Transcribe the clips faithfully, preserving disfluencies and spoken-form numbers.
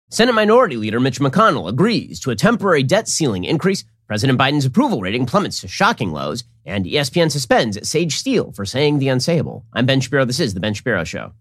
Senate Minority Leader Mitch McConnell agrees to a temporary debt ceiling increase. President Biden's approval rating plummets to shocking lows, and E S P N suspends Sage Steele for saying the unsayable. I'm Ben Shapiro. This is The Ben Shapiro Show.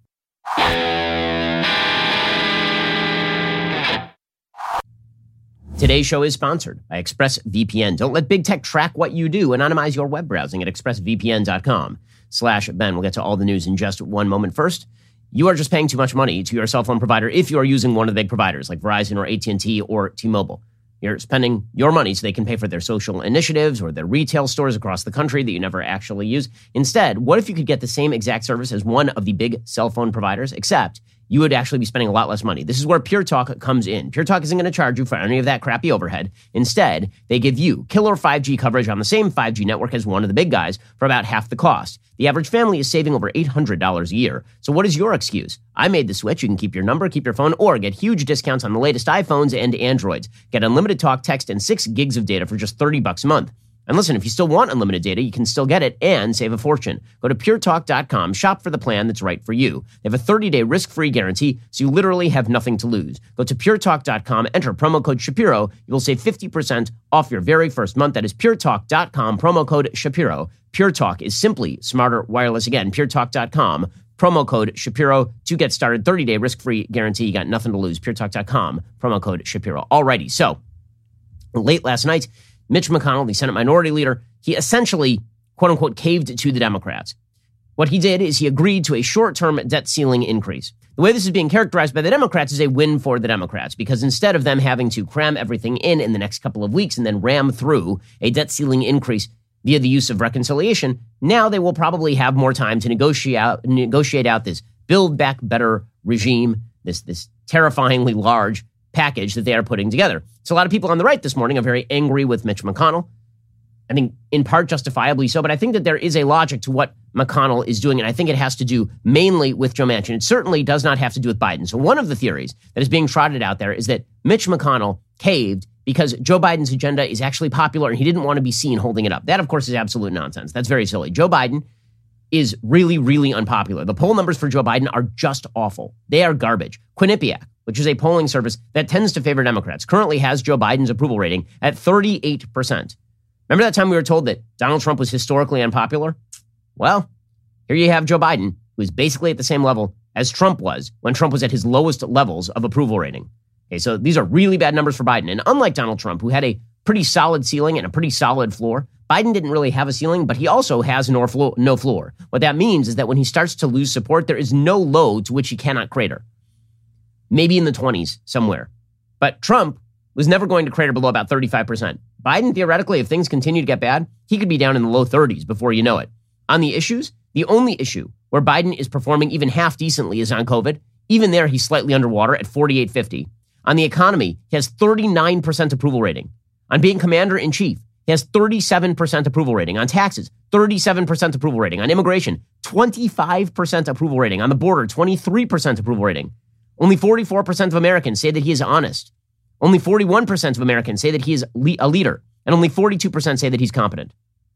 Today's show is sponsored by ExpressVPN. Don't let big tech track what you do. Anonymize your web browsing at expressvpn.com slash Ben. We'll get to all the news in just one moment. First, you are just paying too much money to your cell phone provider if you are using one of the big providers like Verizon or A T and T or T-Mobile. You're spending your money so they can pay for their social initiatives or their retail stores across the country that you never actually use. Instead, what if you could get the same exact service as one of the big cell phone providers, except you would actually be spending a lot less money? This is where Pure Talk comes in. Pure Talk isn't going to charge you for any of that crappy overhead. Instead, they give you killer five G coverage on the same five G network as one of the big guys for about half the cost. The average family is saving over eight hundred dollars a year. So what is your excuse? I made the switch. You can keep your number, keep your phone, or get huge discounts on the latest iPhones and Androids. Get unlimited talk, text, and six gigs of data for just thirty bucks a month. And listen, if you still want unlimited data, you can still get it and save a fortune. Go to pure talk dot com, shop for the plan that's right for you. They have a thirty-day risk-free guarantee, so you literally have nothing to lose. Go to pure talk dot com, enter promo code Shapiro. You will save fifty percent off your very first month. That is pure talk dot com, promo code Shapiro. Pure Talk is simply smarter wireless. Again, pure talk dot com, promo code Shapiro to get started. thirty-day risk-free guarantee. You got nothing to lose. pure talk dot com, promo code Shapiro. Alrighty, so late last night, Mitch McConnell, the Senate Minority Leader, he essentially, quote unquote, caved to the Democrats. What he did is he agreed to a short-term debt ceiling increase. The way this is being characterized by the Democrats is a win for the Democrats, because instead of them having to cram everything in in the next couple of weeks and then ram through a debt ceiling increase via the use of reconciliation, now they will probably have more time to negotiate out, negotiate out this Build Back Better regime, this, this terrifyingly large package that they are putting together. So a lot of people on the right this morning are very angry with Mitch McConnell. I think in part justifiably so, but I think that there is a logic to what McConnell is doing, and I think it has to do mainly with Joe Manchin. It certainly does not have to do with Biden. So one of the theories that is being trotted out there is that Mitch McConnell caved because Joe Biden's agenda is actually popular and he didn't want to be seen holding it up. That, of course, is absolute nonsense. That's very silly. Joe Biden is really, really unpopular. The poll numbers for Joe Biden are just awful. They are garbage. Quinnipiac, which is a polling service that tends to favor Democrats, currently has Joe Biden's approval rating at thirty-eight percent. Remember that time we were told that Donald Trump was historically unpopular? Well, here you have Joe Biden, who is basically at the same level as Trump was when Trump was at his lowest levels of approval rating. Okay, so these are really bad numbers for Biden. And unlike Donald Trump, who had a pretty solid ceiling and a pretty solid floor, Biden didn't really have a ceiling, but he also has no floor. No floor. What that means is that when he starts to lose support, there is no low to which he cannot crater. Maybe in the twenties somewhere. But Trump was never going to crater below about thirty-five percent. Biden, theoretically, if things continue to get bad, he could be down in the low thirties before you know it. On the issues, the only issue where Biden is performing even half decently is on COVID. Even there, he's slightly underwater at forty-eight fifty. On the economy, he has thirty-nine percent approval rating. On being commander-in-chief, he has thirty-seven percent approval rating. On taxes, thirty-seven percent approval rating. On immigration, twenty-five percent approval rating. On the border, twenty-three percent approval rating. Only forty-four percent of Americans say that he is honest. Only forty-one percent of Americans say that he is a leader. And only forty-two percent say that he's competent.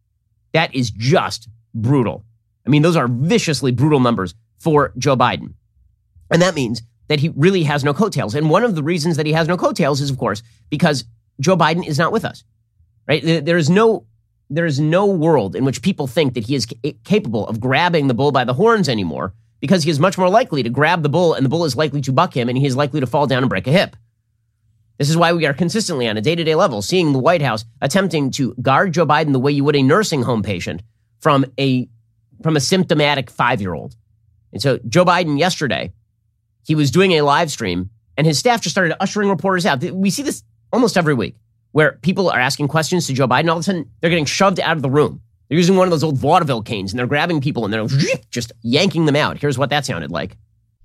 That is just brutal. I mean, those are viciously brutal numbers for Joe Biden. And that means that he really has no coattails. And one of the reasons that he has no coattails is, of course, because Joe Biden is not with us. Right? There is no, there is no world in which people think that he is ca- capable of grabbing the bull by the horns anymore, because he is much more likely to grab the bull and the bull is likely to buck him and he is likely to fall down and break a hip. This is why we are consistently on a day-to-day level seeing the White House attempting to guard Joe Biden the way you would a nursing home patient from a, from a symptomatic five-year-old. And so Joe Biden yesterday, he was doing a live stream and his staff just started ushering reporters out. We see this almost every week where people are asking questions to Joe Biden. All of a sudden, they're getting shoved out of the room. They're using one of those old vaudeville canes and they're grabbing people and they're just yanking them out. Here's what that sounded like.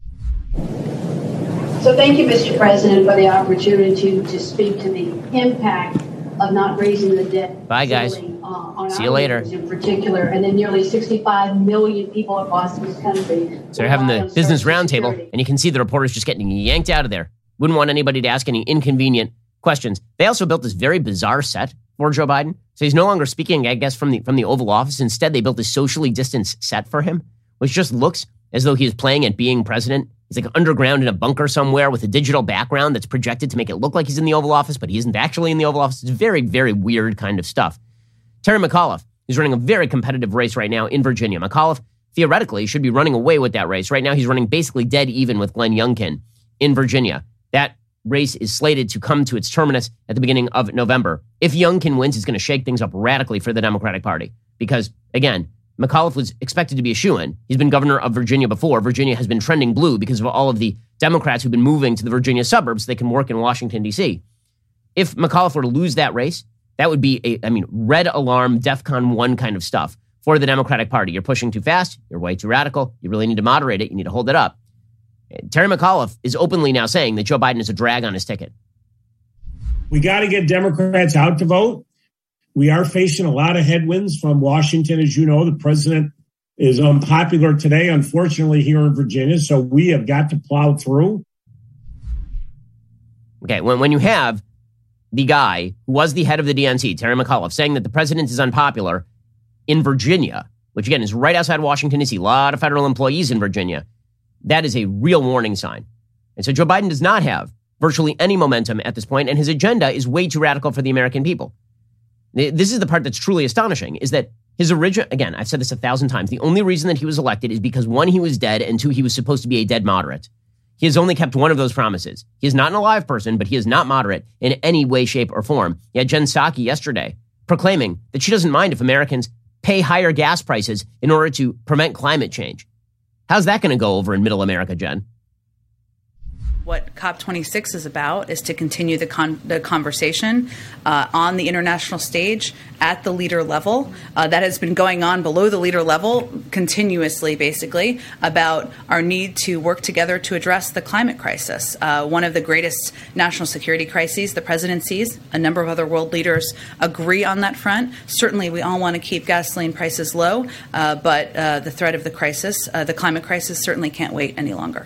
So thank you, Mister President, for the opportunity to, to speak to the impact of not raising the debt. Bye, guys. Ceiling, uh, on See you later. In particular, and then nearly sixty-five million people across this country. So they're having the business roundtable, and you can see the reporters just getting yanked out of there. Wouldn't want anybody to ask any inconvenient questions. They also built this very bizarre set for Joe Biden. So he's no longer speaking, I guess, from the from the Oval Office. Instead, they built a socially distanced set for him, which just looks as though he is playing at being president He's like underground in a bunker somewhere with a digital background that's projected to make it look like he's in the Oval Office, but he isn't actually in the Oval Office. It's very, very weird kind of stuff. Terry McAuliffe is running a very competitive race right now in Virginia. McAuliffe, theoretically, should be running away with that race. Right now, he's running basically dead even with Glenn Youngkin in Virginia. That race is slated to come to its terminus at the beginning of November. If Youngkin wins, it's going to shake things up radically for the Democratic Party. Because, again, McAuliffe was expected to be a shoo-in. He's been governor of Virginia before. Virginia has been trending blue because of all of the Democrats who've been moving to the Virginia suburbs so they can work in Washington, D C. If McAuliffe were to lose that race, that would be, a, I mean, red alarm, DEFCON one kind of stuff for the Democratic Party. You're pushing too fast. You're way too radical. You really need to moderate it. You need to hold it up. Terry McAuliffe is openly now saying that Joe Biden is a drag on his ticket. We got to get Democrats out to vote. We are facing a lot of headwinds from Washington. As you know, the president is unpopular today, unfortunately, here in Virginia. So we have got to plow through. Okay, when, when you have the guy who was the head of the D N C, Terry McAuliffe, saying that the president is unpopular in Virginia, which again is right outside Washington, D C, a lot of federal employees in Virginia, that is a real warning sign. And so Joe Biden does not have virtually any momentum at this point, and his agenda is way too radical for the American people. This is the part that's truly astonishing, is that his original, again, I've said this a thousand times, the only reason that he was elected is because, one, he was dead, and two, he was supposed to be a dead moderate. He has only kept one of those promises. He is not an alive person, but he is not moderate in any way, shape, or form. He had Jen Psaki yesterday proclaiming that she doesn't mind if Americans pay higher gas prices in order to prevent climate change. How's that going to go over in middle America, Jen? What COP twenty-six is about is to continue the, con- the conversation uh, on the international stage at the leader level. Uh, that has been going on below the leader level continuously, basically, about our need to work together to address the climate crisis. Uh, one of the greatest national security crises the president sees. A number of other world leaders agree on that front. Certainly, we all want to keep gasoline prices low, uh, but uh, the threat of the crisis, uh, the climate crisis, certainly can't wait any longer.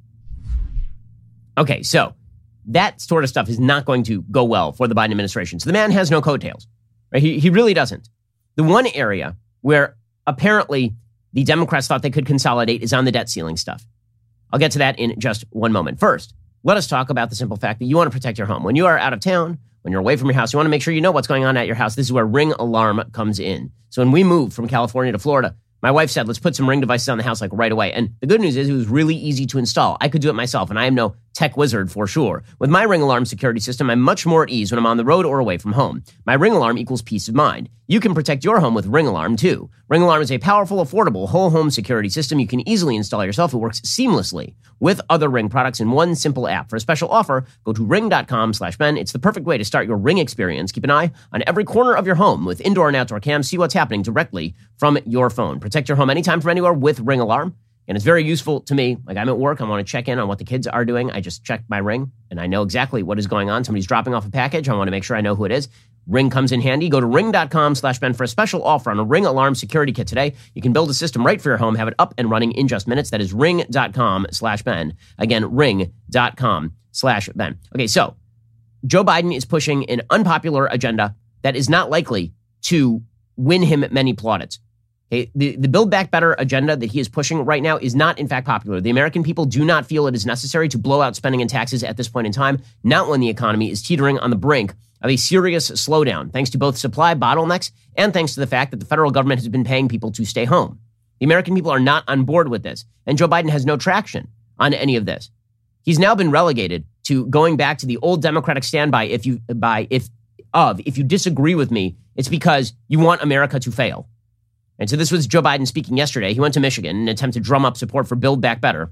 Okay, so that sort of stuff is not going to go well for the Biden administration. So the man has no coattails, right? He, he really doesn't. The one area where apparently the Democrats thought they could consolidate is on the debt ceiling stuff. I'll get to that in just one moment. First, let us talk about the simple fact that you want to protect your home. When you are out of town, when you're away from your house, you want to make sure you know what's going on at your house. This is where Ring Alarm comes in. So when we moved from California to Florida, my wife said, let's put some Ring devices on the house like right away. And the good news is it was really easy to install. I could do it myself, and I am no tech wizard for sure. With my Ring Alarm security system, I'm much more at ease when I'm on the road or away from home. My Ring Alarm equals peace of mind. You can protect your home with Ring Alarm too. Ring Alarm is a powerful, affordable, whole home security system you can easily install yourself. It works seamlessly with other Ring products in one simple app. For a special offer, go to ring.com slash Ben. It's the perfect way to start your Ring experience. Keep an eye on every corner of your home with indoor and outdoor cams. See what's happening directly from your phone. Protect your home anytime from anywhere with Ring Alarm. And it's very useful to me. Like, I'm at work, I want to check in on what the kids are doing. I just check my Ring, and I know exactly what is going on. Somebody's dropping off a package. I want to make sure I know who it is. Ring comes in handy. Go to ring.com slash Ben for a special offer on a Ring Alarm security kit today. You can build a system right for your home, have it up and running in just minutes. That is ring.com slash Ben. Again, ring.com slash Ben. Okay, so Joe Biden is pushing an unpopular agenda that is not likely to win him many plaudits. Okay, the, the Build Back Better agenda that he is pushing right now is not, in fact, popular. The American people do not feel it is necessary to blow out spending and taxes at this point in time, not when the economy is teetering on the brink of a serious slowdown, thanks to both supply bottlenecks and thanks to the fact that the federal government has been paying people to stay home. The American people are not on board with this, and Joe Biden has no traction on any of this. He's now been relegated to going back to the old Democratic standby if you by if of if you disagree with me, it's because you want America to fail. And so this was Joe Biden speaking yesterday. He went to Michigan in an attempt to drum up support for Build Back Better.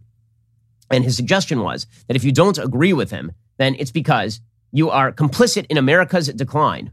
And his suggestion was that if you don't agree with him, then it's because you are complicit in America's decline.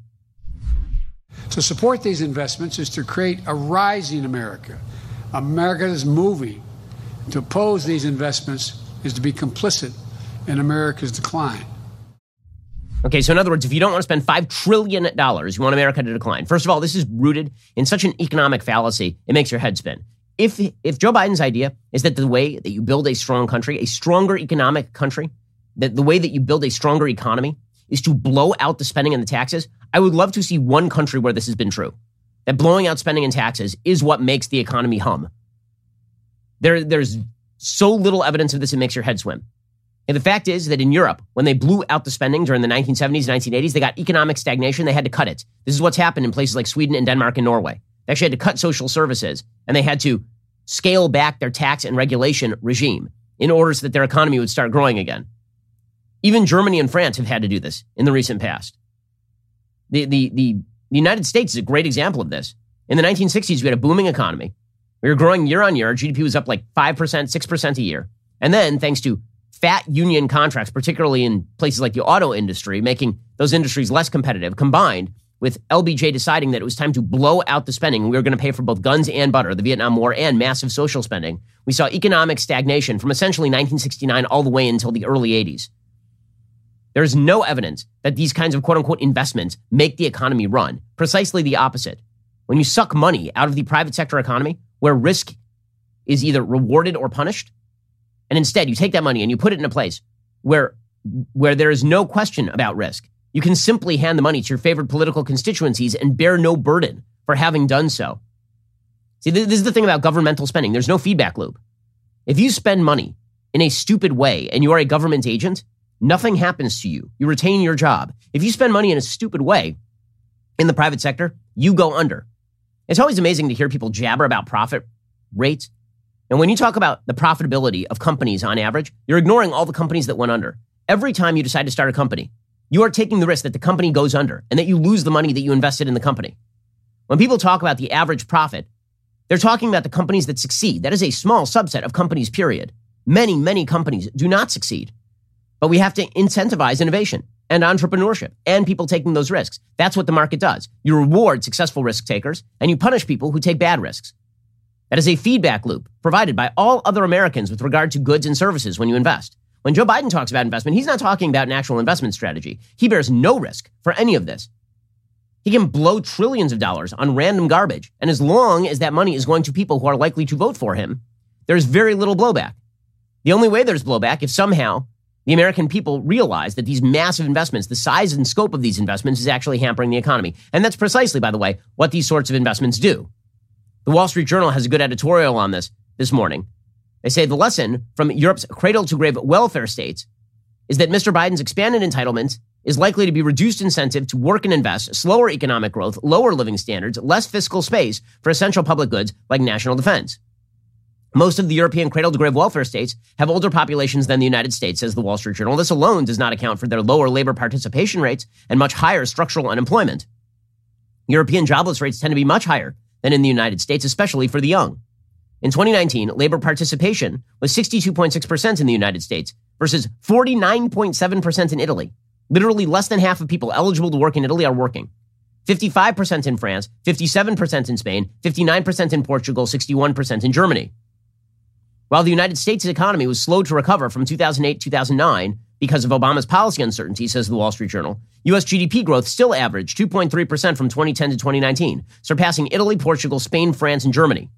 To support these investments is to create a rising America. America is moving. To oppose these investments is to be complicit in America's decline. Okay, so in other words, if you don't want to spend five trillion dollars, you want America to decline. First of all, this is rooted in such an economic fallacy, it makes your head spin. If if Joe Biden's idea is that the way that you build a strong country, a stronger economic country, that the way that you build a stronger economy is to blow out the spending and the taxes, I would love to see one country where this has been true. That blowing out spending and taxes is what makes the economy hum. There, there's so little evidence of this, it makes your head swim. And the fact is that in Europe, when they blew out the spending during the nineteen seventies, nineteen eighties, they got economic stagnation. They had to cut it. This is what's happened in places like Sweden and Denmark and Norway. They actually had to cut social services, and they had to scale back their tax and regulation regime in order so that their economy would start growing again. Even Germany and France have had to do this in the recent past. The, the, the, the United States is a great example of this. In the nineteen sixties, we had a booming economy. We were growing year on year. Our G D P was up like five percent, six percent a year. And then, thanks to fat union contracts, particularly in places like the auto industry, making those industries less competitive, combined with L B J deciding that it was time to blow out the spending. We were going to pay for both guns and butter, the Vietnam War, and massive social spending. We saw economic stagnation from essentially nineteen sixty-nine all the way until the early eighties. There's no evidence that these kinds of quote-unquote investments make the economy run. Precisely the opposite. When you suck money out of the private sector economy, where risk is either rewarded or punished, and instead you take that money and you put it in a place where, where there is no question about risk, you can simply hand the money to your favorite political constituencies and bear no burden for having done so. See, this is the thing about governmental spending. There's no feedback loop. If you spend money in a stupid way and you are a government agent, nothing happens to you. You retain your job. If you spend money in a stupid way in the private sector, you go under. It's always amazing to hear people jabber about profit rates. And when you talk about the profitability of companies on average, you're ignoring all the companies that went under. Every time you decide to start a company, you are taking the risk that the company goes under and that you lose the money that you invested in the company. When people talk about the average profit, they're talking about the companies that succeed. That is a small subset of companies, period. Many, many companies do not succeed. But we have to incentivize innovation and entrepreneurship and people taking those risks. That's what the market does. You reward successful risk takers and you punish people who take bad risks. That is a feedback loop provided by all other Americans with regard to goods and services when you invest. When Joe Biden talks about investment, he's not talking about an actual investment strategy. He bears no risk for any of this. He can blow trillions of dollars on random garbage. And as long as that money is going to people who are likely to vote for him, there's very little blowback. The only way there's blowback if somehow the American people realize that these massive investments, the size and scope of these investments is actually hampering the economy. And that's precisely, by the way, what these sorts of investments do. The Wall Street Journal has a good editorial on this this morning. They say the lesson from Europe's cradle-to-grave welfare states is that Mister Biden's expanded entitlements is likely to be reduced incentive to work and invest, slower economic growth, lower living standards, less fiscal space for essential public goods like national defense. Most of the European cradle-to-grave welfare states have older populations than the United States, says the Wall Street Journal. This alone does not account for their lower labor participation rates and much higher structural unemployment. European jobless rates tend to be much higher than in the United States, especially for the young. In twenty nineteen, labor participation was sixty-two point six percent in the United States versus forty-nine point seven percent in Italy. Literally less than half of people eligible to work in Italy are working. fifty-five percent in France, fifty-seven percent in Spain, fifty-nine percent in Portugal, sixty-one percent in Germany. While the United States economy was slow to recover from two thousand eight to two thousand nine because of Obama's policy uncertainty, says the Wall Street Journal, U S G D P growth still averaged two point three percent from twenty ten to twenty nineteen, surpassing Italy, Portugal, Spain, France, and Germany.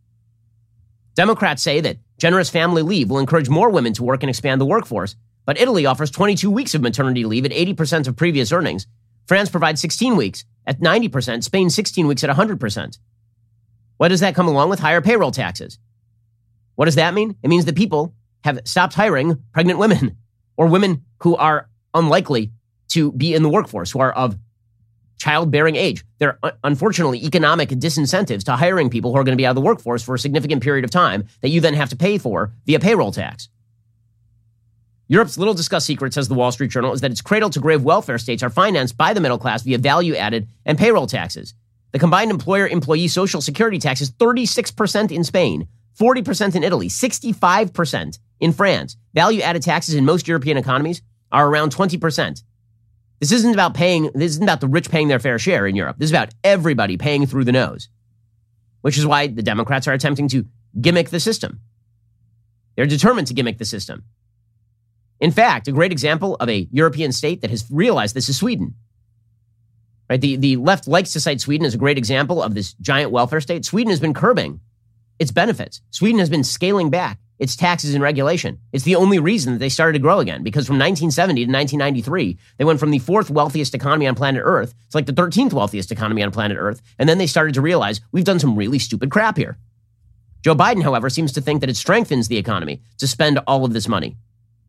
Democrats say that generous family leave will encourage more women to work and expand the workforce, but Italy offers twenty-two weeks of maternity leave at eighty percent of previous earnings. France provides sixteen weeks at ninety percent, Spain sixteen weeks at one hundred percent. What does that come along with? Higher payroll taxes. What does that mean? It means that people have stopped hiring pregnant women or women who are unlikely to be in the workforce, who are of childbearing age. There are, unfortunately, economic disincentives to hiring people who are going to be out of the workforce for a significant period of time that you then have to pay for via payroll tax. Europe's little discussed secret, says the Wall Street Journal, is that its cradle-to-grave welfare states are financed by the middle class via value-added and payroll taxes. The combined employer-employee social security tax is thirty-six percent in Spain, forty percent in Italy, sixty-five percent in France. Value-added taxes in most European economies are around twenty percent. This isn't about paying, this isn't about the rich paying their fair share in Europe. This is about everybody paying through the nose, which is why the Democrats are attempting to gimmick the system. They're determined to gimmick the system. In fact, a great example of a European state that has realized this is Sweden. Right? The, the left likes to cite Sweden as a great example of this giant welfare state. Sweden has been curbing its benefits. Sweden has been scaling back its taxes and regulation. It's the only reason that they started to grow again, because from nineteen seventy to nineteen ninety-three, they went from the fourth wealthiest economy on planet Earth to like the thirteenth wealthiest economy on planet Earth. And then they started to realize we've done some really stupid crap here. Joe Biden, however, seems to think that it strengthens the economy to spend all of this money.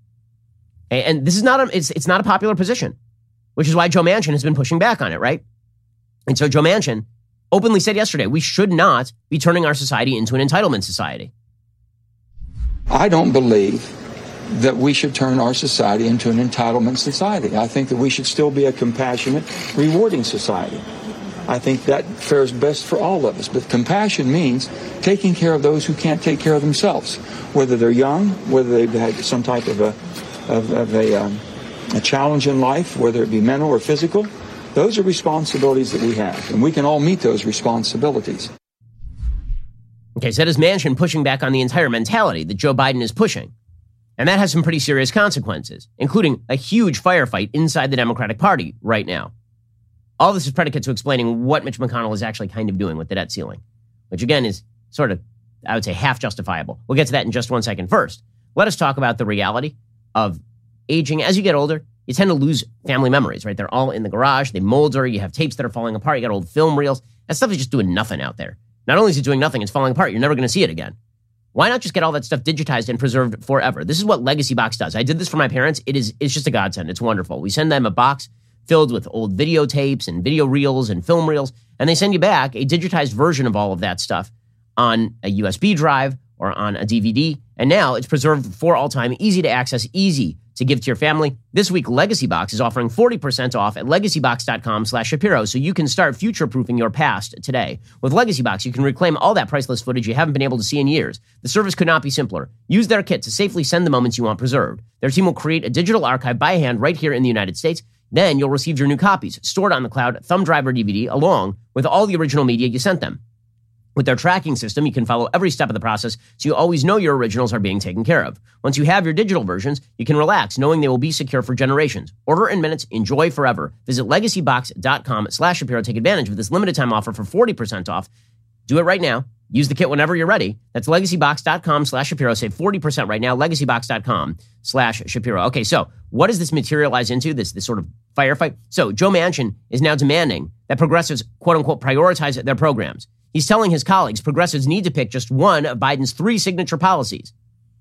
And this is not a, it's, it's not a popular position, which is why Joe Manchin has been pushing back on it, right? And so Joe Manchin openly said yesterday, we should not be turning our society into an entitlement society. I don't believe that we should turn our society into an entitlement society. I think that we should still be a compassionate, rewarding society. I think that fares best for all of us. But compassion means taking care of those who can't take care of themselves, whether they're young, whether they've had some type of a, of, of a, um, a challenge in life, whether it be mental or physical. Those are responsibilities that we have, and we can all meet those responsibilities. Okay, so that is Manchin pushing back on the entire mentality that Joe Biden is pushing. And that has some pretty serious consequences, including a huge firefight inside the Democratic Party right now. All this is predicate to explaining what Mitch McConnell is actually kind of doing with the debt ceiling, which again is sort of, I would say, half justifiable. We'll get to that in just one second. First, let us talk about the reality of aging. As you get older, you tend to lose family memories, right? They're all in the garage. They molder. You have tapes that are falling apart. You got old film reels. That stuff is just doing nothing out there. Not only is it doing nothing, it's falling apart. You're never going to see it again. Why not just get all that stuff digitized and preserved forever? This is what Legacy Box does. I did this for my parents. It is, it's just a godsend. It's wonderful. We send them a box filled with old videotapes and video reels and film reels, and they send you back a digitized version of all of that stuff on a U S B drive or on a D V D. And now it's preserved for all time, easy to access, easy to give to your family. This week, Legacy Box is offering forty percent off at legacybox.com slash Shapiro, so you can start future-proofing your past today. With Legacy Box, you can reclaim all that priceless footage you haven't been able to see in years. The service could not be simpler. Use their kit to safely send the moments you want preserved. Their team will create a digital archive by hand right here in the United States. Then you'll receive your new copies, stored on the cloud, thumb drive or D V D, along with all the original media you sent them. With their tracking system, you can follow every step of the process, so you always know your originals are being taken care of. Once you have your digital versions, you can relax knowing they will be secure for generations. Order in minutes, enjoy forever. Visit legacybox.com slash Shapiro. Take advantage of this limited time offer for forty percent off. Do it right now. Use the kit whenever you're ready. That's legacybox.com slash Shapiro. Save forty percent right now. Legacybox.com slash Shapiro. Okay, so what does this materialize into, this, this sort of firefight? So Joe Manchin is now demanding that progressives, quote unquote, prioritize their programs. He's telling his colleagues progressives need to pick just one of Biden's three signature policies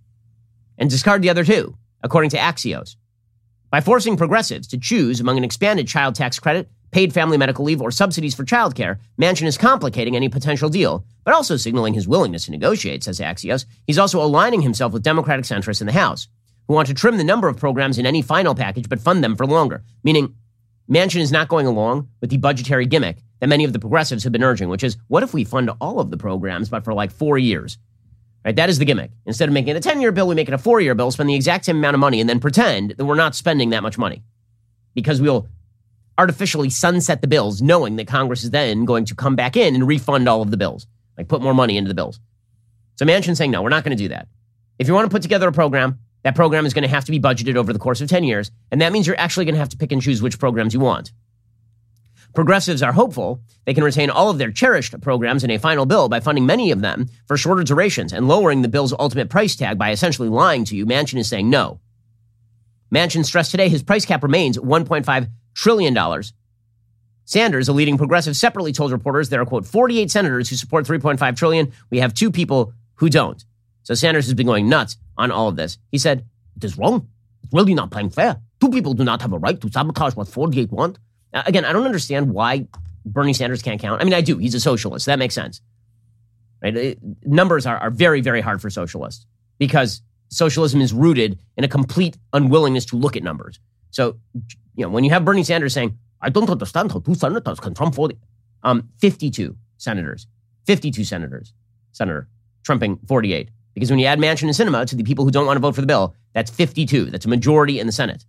and discard the other two, according to Axios. By forcing progressives to choose among an expanded child tax credit, paid family medical leave, or subsidies for childcare, Manchin is complicating any potential deal, but also signaling his willingness to negotiate, says Axios. He's also aligning himself with Democratic centrists in the House, who want to trim the number of programs in any final package but fund them for longer, meaning Manchin is not going along with the budgetary gimmick that many of the progressives have been urging, which is, what if we fund all of the programs, but for like four years? Right? That is the gimmick. Instead of making it a ten-year bill, we make it a four-year bill, spend the exact same amount of money, and then pretend that we're not spending that much money. Because we'll artificially sunset the bills, knowing that Congress is then going to come back in and refund all of the bills, like put more money into the bills. So Manchin's saying, no, we're not going to do that. If you want to put together a program, that program is going to have to be budgeted over the course of ten years, and that means you're actually going to have to pick and choose which programs you want. Progressives are hopeful they can retain all of their cherished programs in a final bill by funding many of them for shorter durations and lowering the bill's ultimate price tag by essentially lying to you. Manchin is saying no. Manchin stressed today his price cap remains one point five trillion dollars. Sanders, a leading progressive, separately told reporters there are, quote, forty-eight senators who support three point five trillion dollars. We have two people who don't. So Sanders has been going nuts on all of this. He said, it is wrong. It's really not playing fair. Two people do not have a right to sabotage what forty-eight want. Now, again, I don't understand why Bernie Sanders can't count. I mean, I do. He's a socialist. So that makes sense. Right? It, numbers are, are very, very hard for socialists because socialism is rooted in a complete unwillingness to look at numbers. So, you know, when you have Bernie Sanders saying, I don't understand how two senators can trump forty, um, fifty-two senators, fifty-two senators, Senator, trumping forty-eight. Because when you add Manchin and Sinema to the people who don't want to vote for the bill, that's fifty-two. That's a majority in the Senate.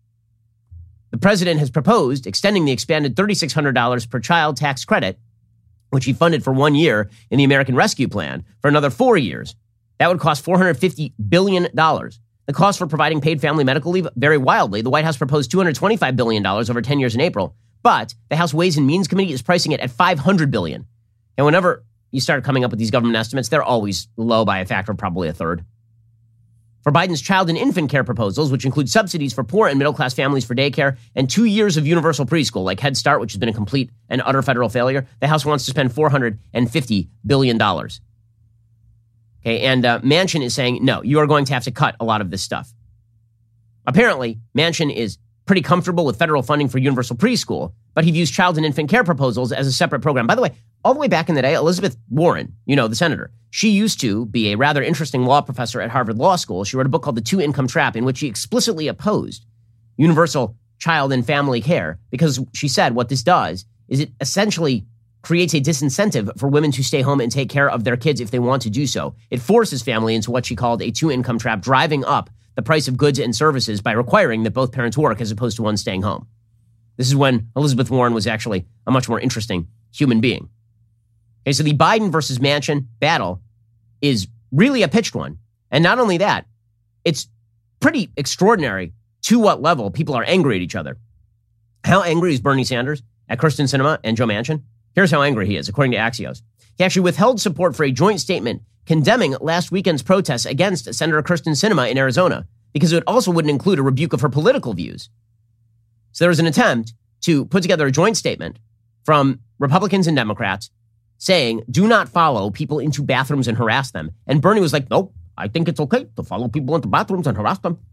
The president has proposed extending the expanded three thousand six hundred dollars per child tax credit, which he funded for one year in the American Rescue Plan, for another four years. That would cost four hundred fifty billion dollars. The cost for providing paid family medical leave vary wildly. The White House proposed two hundred twenty-five billion dollars over ten years in April, but the House Ways and Means Committee is pricing it at five hundred billion dollars. And whenever you start coming up with these government estimates, they're always low by a factor of probably a third. For Biden's child and infant care proposals, which include subsidies for poor and middle-class families for daycare and two years of universal preschool, like Head Start, which has been a complete and utter federal failure, the House wants to spend four hundred fifty billion dollars. Okay, and uh, Manchin is saying, no, you are going to have to cut a lot of this stuff. Apparently, Manchin is pretty comfortable with federal funding for universal preschool, but he views child and infant care proposals as a separate program. By the way, all the way back in the day, Elizabeth Warren, you know, the senator, she used to be a rather interesting law professor at Harvard Law School. She wrote a book called The Two-Income Trap, in which she explicitly opposed universal child and family care because she said what this does is it essentially creates a disincentive for women to stay home and take care of their kids if they want to do so. It forces family into what she called a two-income trap, driving up the price of goods and services by requiring that both parents work as opposed to one staying home. This is when Elizabeth Warren was actually a much more interesting human being. Okay, so the Biden versus Manchin battle is really a pitched one. And not only that, it's pretty extraordinary to what level people are angry at each other. How angry is Bernie Sanders at Kyrsten Sinema and Joe Manchin? Here's how angry he is, according to Axios. He actually withheld support for a joint statement condemning last weekend's protests against Senator Kyrsten Sinema in Arizona because it also wouldn't include a rebuke of her political views. So there was an attempt to put together a joint statement from Republicans and Democrats saying, do not follow people into bathrooms and harass them. And Bernie was like, nope, I think it's okay to follow people into bathrooms and harass them.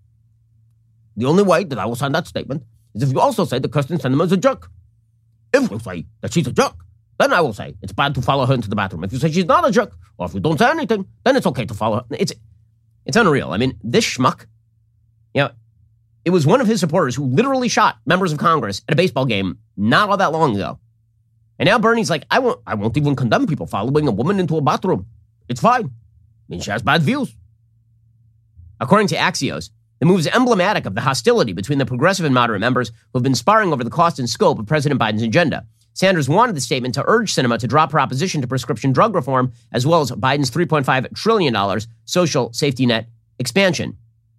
The only way that I will sign that statement is if you also say that Kyrsten Sinema is a jerk. If you say that she's a jerk, then I will say it's bad to follow her into the bathroom. If you say she's not a jerk, or if you don't say anything, then it's okay to follow her. It's it's unreal. I mean, this schmuck, you know, it was one of his supporters who literally shot members of Congress at a baseball game not all that long ago. And now Bernie's like, I won't, I won't even condemn people following a woman into a bathroom. It's fine. I mean, she has bad views. According to Axios, the move is emblematic of the hostility between the progressive and moderate members who have been sparring over the cost and scope of President Biden's agenda. Sanders wanted the statement to urge Sinema to drop her opposition to prescription drug reform, as well as Biden's three point five trillion dollars social safety net expansion.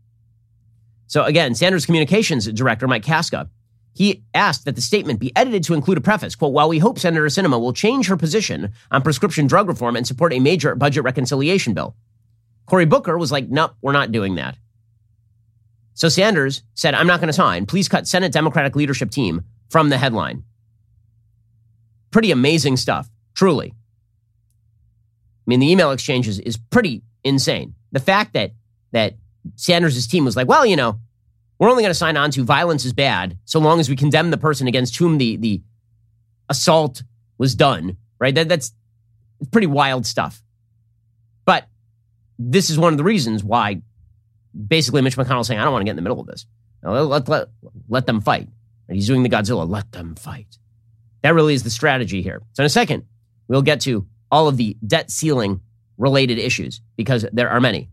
So again, Sanders' communications director, Mike Kaska, he asked that the statement be edited to include a preface, quote, while we hope Senator Sinema will change her position on prescription drug reform and support a major budget reconciliation bill. Cory Booker was like, nope, we're not doing that. So Sanders said, I'm not going to sign. Please cut Senate Democratic leadership team from the headline. Pretty amazing stuff, truly. I mean, the email exchange is, is pretty insane. The fact that that Sanders' team was like, well, you know, we're only going to sign on to violence is bad so long as we condemn the person against whom the, the assault was done, right? That, that's pretty wild stuff. But this is one of the reasons why basically Mitch McConnell saying, I don't want to get in the middle of this. Let, let, let, let them fight. And he's doing the Godzilla, let them fight. That really is the strategy here. So in a second, we'll get to all of the debt ceiling related issues because there are many.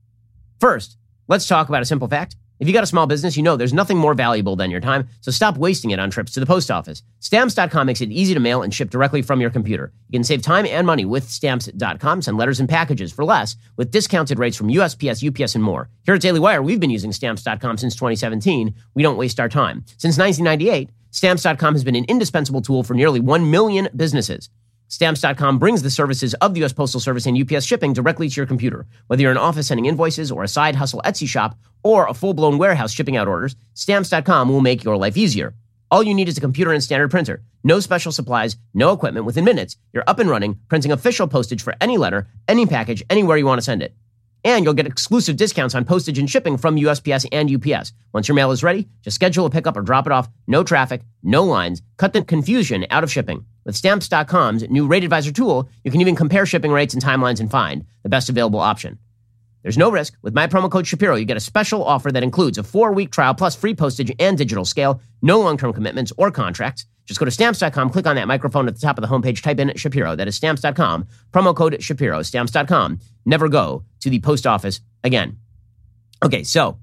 First, let's talk about a simple fact. If you got a small business, you know there's nothing more valuable than your time, so stop wasting it on trips to the post office. Stamps dot com makes it easy to mail and ship directly from your computer. You can save time and money with Stamps dot com. Send letters and packages for less with discounted rates from U S P S, U P S, and more. Here at Daily Wire, we've been using Stamps dot com since twenty seventeen. We don't waste our time. Since nineteen ninety-eight, Stamps dot com has been an indispensable tool for nearly one million businesses. Stamps dot com brings the services of the U S Postal Service and U P S shipping directly to your computer. Whether you're an office sending invoices or a side hustle Etsy shop or a full-blown warehouse shipping out orders, Stamps dot com will make your life easier. All you need is a computer and standard printer. No special supplies, no equipment. Within minutes, you're up and running, printing official postage for any letter, any package, anywhere you want to send it. And you'll get exclusive discounts on postage and shipping from U S P S and U P S. Once your mail is ready, just schedule a pickup or drop it off. No traffic, no lines. Cut the confusion out of shipping. With Stamps dot com's new Rate Advisor tool, you can even compare shipping rates and timelines and find the best available option. There's no risk. With my promo code Shapiro, you get a special offer that includes a four-week trial plus free postage and digital scale. No long-term commitments or contracts. Just go to Stamps dot com, click on that microphone at the top of the homepage, type in Shapiro. That is Stamps dot com. Promo code Shapiro. Stamps dot com. Never go to the post office again. Okay, so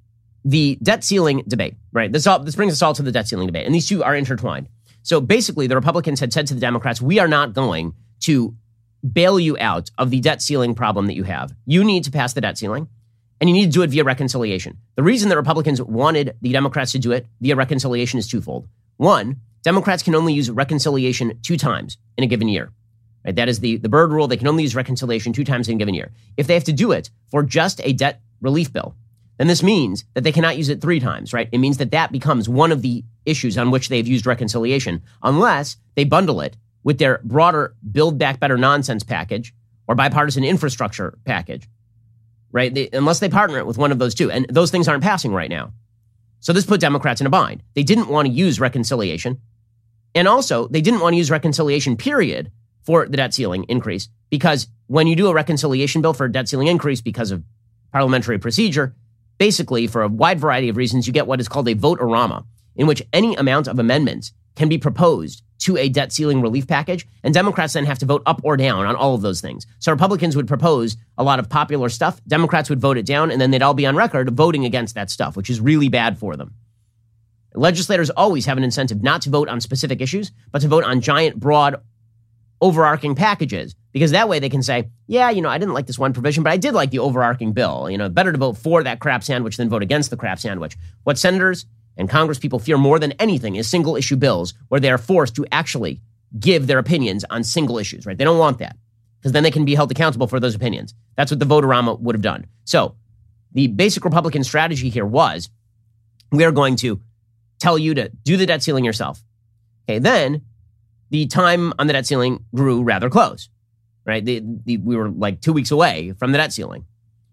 the debt ceiling debate, right? This all this brings us all to the debt ceiling debate, and these two are intertwined. So basically, the Republicans had said to the Democrats, we are not going to bail you out of the debt ceiling problem that you have. You need to pass the debt ceiling, and you need to do it via reconciliation. The reason that Republicans wanted the Democrats to do it via reconciliation is twofold. One, Democrats can only use reconciliation two times in a given year. Right? That is the, the Byrd rule. They can only use reconciliation two times in a given year. If they have to do it for just a debt relief bill, then this means that they cannot use it three times, right? It means that that becomes one of the issues on which they've used reconciliation, unless they bundle it with their broader Build Back Better nonsense package, or bipartisan infrastructure package, right? They, unless they partner it with one of those two. And those things aren't passing right now. So this put Democrats in a bind. They didn't want to use reconciliation. And also, they didn't want to use reconciliation, period, for the debt ceiling increase. Because when you do a reconciliation bill for a debt ceiling increase because of parliamentary procedure, basically, for a wide variety of reasons, you get what is called a vote-a-rama, in which any amount of amendments can be proposed to a debt ceiling relief package, and Democrats then have to vote up or down on all of those things. So Republicans would propose a lot of popular stuff, Democrats would vote it down, and then they'd all be on record voting against that stuff, which is really bad for them. Legislators always have an incentive not to vote on specific issues, but to vote on giant, broad, overarching packages, because that way they can say, yeah, you know, I didn't like this one provision, but I did like the overarching bill. You know, better to vote for that crap sandwich than vote against the crap sandwich. What senators and Congress people fear more than anything is single issue bills where they are forced to actually give their opinions on single issues, right? They don't want that because then they can be held accountable for those opinions. That's what the vote-a-rama would have done. So the basic Republican strategy here was we are going to tell you to do the debt ceiling yourself. Okay, then the time on the debt ceiling grew rather close, right? The, the, we were like two weeks away from the debt ceiling.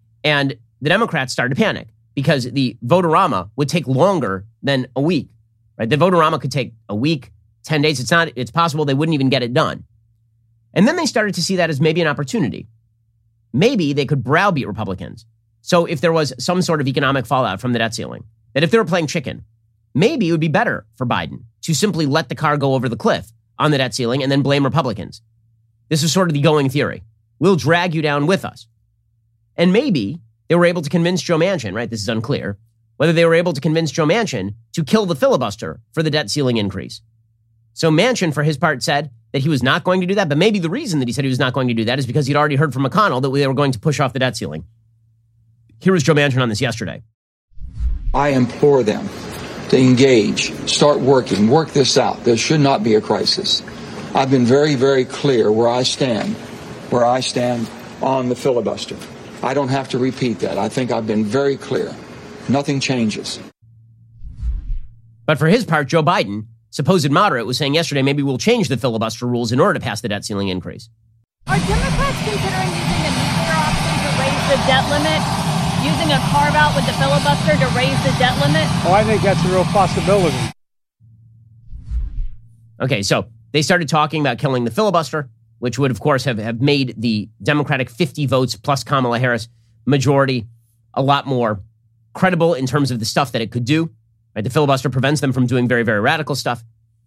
And the Democrats started to panic because the vote-a-rama would take longer than a week, right? The vote-a-rama could take a week, ten days. It's not, it's possible they wouldn't even get it done. And then they started to see that as maybe an opportunity. Maybe they could browbeat Republicans. So if there was some sort of economic fallout from the debt ceiling, that if they were playing chicken, maybe it would be better for Biden to simply let the car go over the cliff on the debt ceiling and then blame Republicans. This is sort of the going theory. We'll drag you down with us. And maybe they were able to convince Joe Manchin, right? This is unclear, whether they were able to convince Joe Manchin to kill the filibuster for the debt ceiling increase. So Manchin, for his part, said that he was not going to do that, but maybe the reason that he said he was not going to do that is because he'd already heard from McConnell that they were going to push off the debt ceiling. Here was Joe Manchin on this yesterday. I implore them to engage, start working, work this out. There should not be a crisis. I've been very, very clear where I stand, where I stand on the filibuster. I don't have to repeat that. I think I've been very clear. Nothing changes. But for his part, Joe Biden, supposed moderate, was saying yesterday maybe we'll change the filibuster rules in order to pass the debt ceiling increase. Are Democrats considering using a nuclear option to raise the debt limit? Using a carve-out with the filibuster to raise the debt limit? Oh, I think that's a real possibility. Okay, so they started talking about killing the filibuster, which would, of course, have, have made the Democratic fifty votes plus Kamala Harris majority a lot more credible in terms of the stuff that it could do. Right? The filibuster prevents them from doing very, very radical stuff.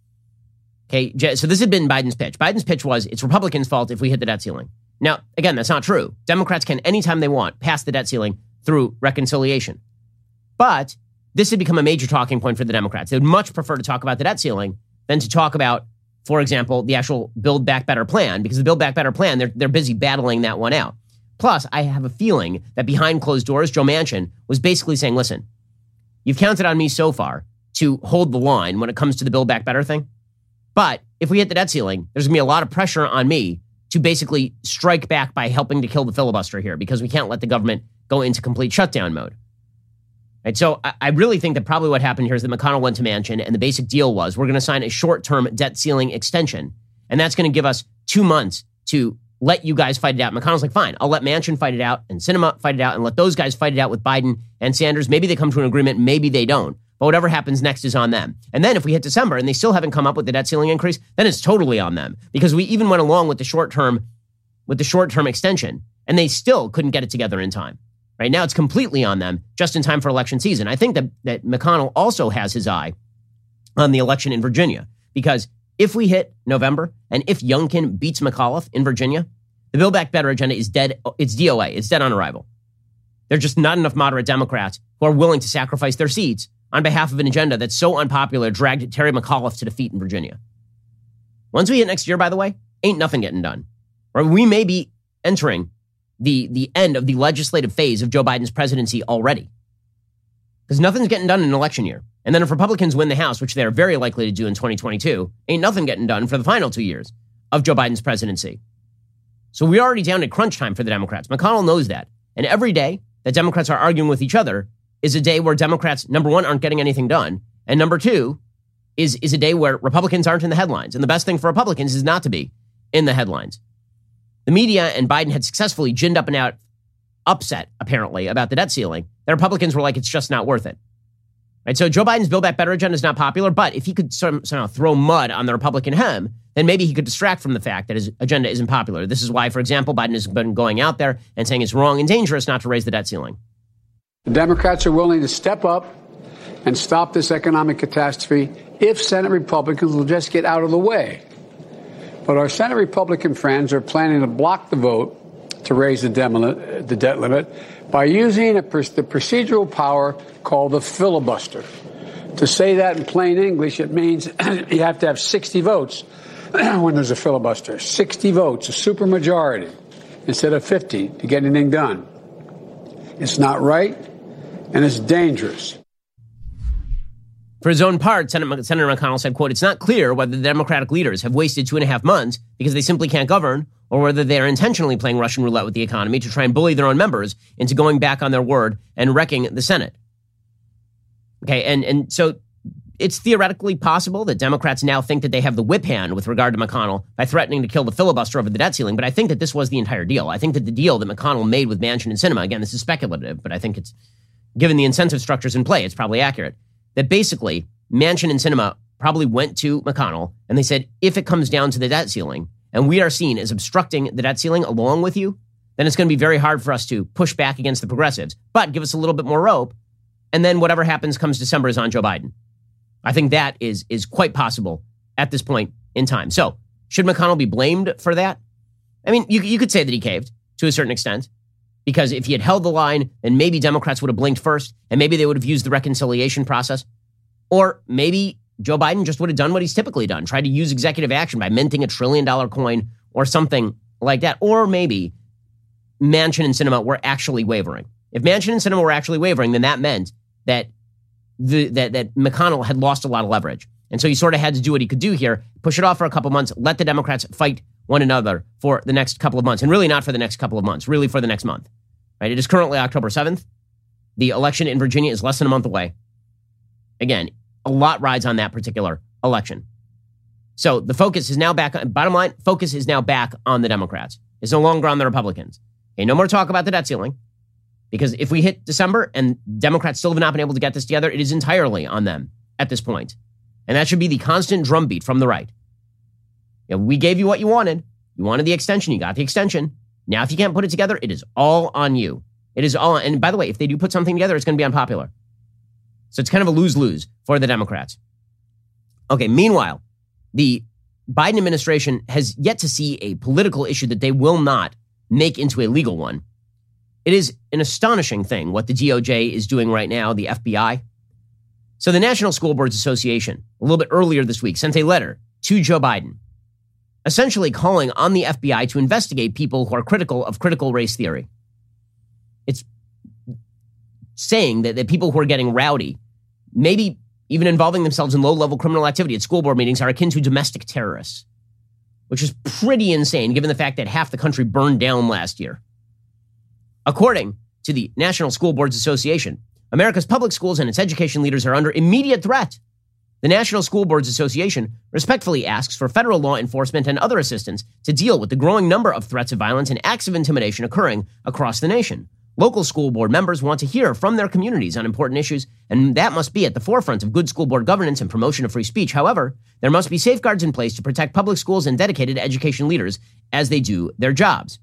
Okay, so this had been Biden's pitch. Biden's pitch was, it's Republicans' fault if we hit the debt ceiling. Now, again, that's not true. Democrats can, anytime they want, pass the debt ceiling through reconciliation. But this had become a major talking point for the Democrats. They would much prefer to talk about the debt ceiling than to talk about, for example, the actual Build Back Better plan, because the Build Back Better plan, they're, they're busy battling that one out. Plus, I have a feeling that behind closed doors, Joe Manchin was basically saying, listen, you've counted on me so far to hold the line when it comes to the Build Back Better thing. But if we hit the debt ceiling, there's going to be a lot of pressure on me to basically strike back by helping to kill the filibuster here because we can't let the government go into complete shutdown mode. Right, so I, I really think that probably what happened here is that McConnell went to Manchin and the basic deal was we're going to sign a short-term debt ceiling extension. And that's going to give us two months to let you guys fight it out. McConnell's like, fine, I'll let Manchin fight it out and Sinema fight it out and let those guys fight it out with Biden and Sanders. Maybe they come to an agreement, maybe they don't. But whatever happens next is on them. And then if we hit December and they still haven't come up with the debt ceiling increase, then it's totally on them. Because we even went along with the short-term with the short-term extension and they still couldn't get it together in time. Right now, it's completely on them, just in time for election season. I think that, that McConnell also has his eye on the election in Virginia, because if we hit November and if Youngkin beats McAuliffe in Virginia, the Build Back Better agenda is dead. It's D O A. It's dead on arrival. There are just not enough moderate Democrats who are willing to sacrifice their seats on behalf of an agenda that's so unpopular, dragged Terry McAuliffe to defeat in Virginia. Once we hit next year, by the way, ain't nothing getting done. Or we may be entering the the end of the legislative phase of Joe Biden's presidency already. Because nothing's getting done in an election year. And then if Republicans win the House, which they're very likely to do in twenty twenty-two, ain't nothing getting done for the final two years of Joe Biden's presidency. So we're already down to crunch time for the Democrats. McConnell knows that. And every day that Democrats are arguing with each other is a day where Democrats, number one, aren't getting anything done. And number two, is, is a day where Republicans aren't in the headlines. And the best thing for Republicans is not to be in the headlines. the media and Biden had successfully ginned up and out, upset, apparently, about the debt ceiling, the Republicans were like, it's just not worth it. Right? So Joe Biden's Build Back Better agenda is not popular, but if he could somehow throw mud on the Republican hem, then maybe he could distract from the fact that his agenda isn't popular. This is why, for example, Biden has been going out there and saying it's wrong and dangerous not to raise the debt ceiling. The Democrats are willing to step up and stop this economic catastrophe if Senate Republicans will just get out of the way. But our Senate Republican friends are planning to block the vote to raise the, dem- the debt limit by using a, the procedural power called the filibuster. To say that in plain English, it means you have to have sixty votes when there's a filibuster. sixty votes, a supermajority, instead of fifty to get anything done. It's not right, and it's dangerous. For his own part, Senator McConnell said, quote, it's not clear whether the Democratic leaders have wasted two and a half months because they simply can't govern, or whether they are intentionally playing Russian roulette with the economy to try and bully their own members into going back on their word and wrecking the Senate. Okay, and, and so it's theoretically possible that Democrats now think that they have the whip hand with regard to McConnell by threatening to kill the filibuster over the debt ceiling, but I think that this was the entire deal. I think that the deal that McConnell made with Manchin and Sinema, again, this is speculative, but I think it's, given the incentive structures in play, it's probably accurate, that basically Manchin and Sinema probably went to McConnell and they said, if it comes down to the debt ceiling and we are seen as obstructing the debt ceiling along with you, then it's going to be very hard for us to push back against the progressives, but give us a little bit more rope. And then whatever happens comes December is on Joe Biden. I think that is, is quite possible at this point in time. So should McConnell be blamed for that? I mean, you, you could say that he caved to a certain extent, because if he had held the line, then maybe Democrats would have blinked first, and maybe they would have used the reconciliation process. Or maybe Joe Biden just would have done what he's typically done, tried to use executive action by minting a trillion dollar coin or something like that. Or maybe Manchin and Sinema were actually wavering. If Manchin and Sinema were actually wavering, then that meant that the that, that McConnell had lost a lot of leverage. And so he sort of had to do what he could do here, push it off for a couple months, let the Democrats fight one another for the next couple of months, and really not for the next couple of months, really for the next month. Right? It is currently October seventh. The election in Virginia is less than a month away. Again, a lot rides on that particular election. So the focus is now back on, bottom line, focus is now back on the Democrats. It's no longer on the Republicans. Okay, no more talk about the debt ceiling, because if we hit December and Democrats still have not been able to get this together, it is entirely on them at this point. And that should be the constant drumbeat from the right. You know, we gave you what you wanted. You wanted the extension. You got the extension. Now, if you can't put it together, it is all on you. It is all. And by the way, if they do put something together, it's going to be unpopular. So it's kind of a lose-lose for the Democrats. Okay, meanwhile, the Biden administration has yet to see a political issue that they will not make into a legal one. It is an astonishing thing what the D O J is doing right now, the F B I. So the National School Boards Association, a little bit earlier this week, sent a letter to Joe Biden, essentially calling on the F B I to investigate people who are critical of critical race theory. It's saying that, that people who are getting rowdy, maybe even involving themselves in low-level criminal activity at school board meetings, are akin to domestic terrorists, which is pretty insane given the fact that half the country burned down last year. According to the National School Boards Association, America's public schools and its education leaders are under immediate threat. The National School Boards Association respectfully asks for federal law enforcement and other assistance to deal with the growing number of threats of violence and acts of intimidation occurring across the nation. Local school board members want to hear from their communities on important issues, and that must be at the forefront of good school board governance and promotion of free speech. However, there must be safeguards in place to protect public schools and dedicated education leaders as they do their jobs.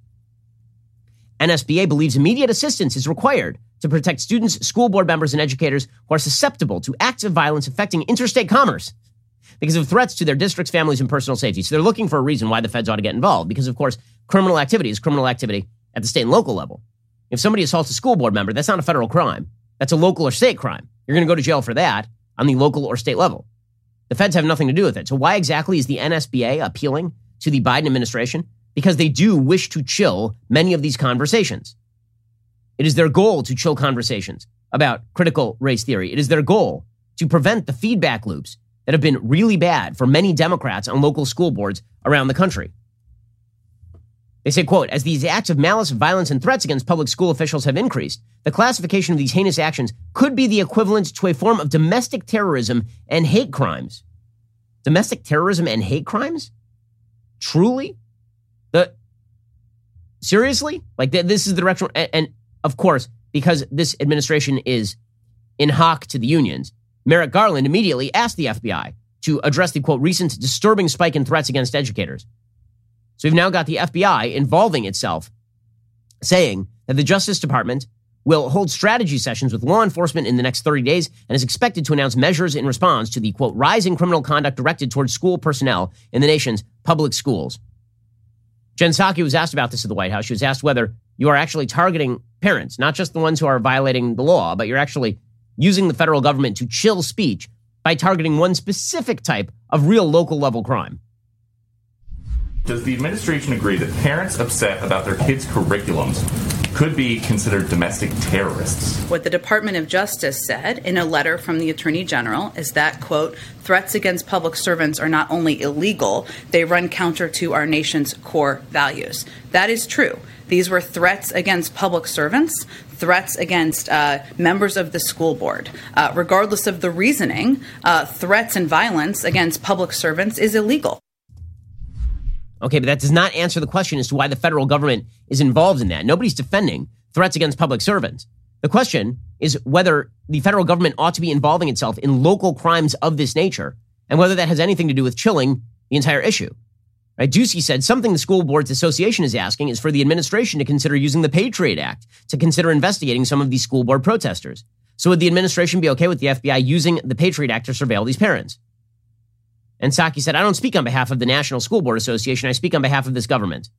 N S B A believes immediate assistance is required to protect students, school board members, and educators who are susceptible to acts of violence affecting interstate commerce because of threats to their districts, families, and personal safety. So they're looking for a reason why the feds ought to get involved because, of course, criminal activity is criminal activity at the state and local level. If somebody assaults a school board member, that's not a federal crime. That's a local or state crime. You're going to go to jail for that on the local or state level. The feds have nothing to do with it. So why exactly is the N S B A appealing to the Biden administration? Because they do wish to chill many of these conversations. It is their goal to chill conversations about critical race theory. It is their goal to prevent the feedback loops that have been really bad for many Democrats on local school boards around the country. They say, quote, as these acts of malice, violence, and threats against public school officials have increased, the classification of these heinous actions could be the equivalent to a form of domestic terrorism and hate crimes. Domestic terrorism and hate crimes? Truly? The seriously? Like, th- this is the direction. And, and of course, because this administration is in hoc to the unions, Merrick Garland immediately asked the F B I to address the, quote, recent disturbing spike in threats against educators. So we've now got the F B I involving itself, saying that the Justice Department will hold strategy sessions with law enforcement in the next thirty days and is expected to announce measures in response to the, quote, rising criminal conduct directed towards school personnel in the nation's public schools. Jen Psaki was asked about this at the White House. She was asked whether you are actually targeting parents, not just the ones who are violating the law, but you're actually using the federal government to chill speech by targeting one specific type of real local level crime. Does the administration agree that parents upset about their kids' curriculums could be considered domestic terrorists? What the Department of Justice said in a letter from the Attorney General is that, quote, threats against public servants are not only illegal, they run counter to our nation's core values. That is true. These were threats against public servants, threats against uh, members of the school board. Uh, regardless of the reasoning, uh, threats and violence against public servants is illegal. Okay, but that does not answer the question as to why the federal government is involved in that. Nobody's defending threats against public servants. The question is whether the federal government ought to be involving itself in local crimes of this nature and whether that has anything to do with chilling the entire issue. Right? Ducey said something the School Boards Association is asking is for the administration to consider using the Patriot Act to consider investigating some of these school board protesters. So would the administration be okay with the F B I using the Patriot Act to surveil these parents? And Psaki said, I don't speak on behalf of the National School Board Association. I speak on behalf of this government.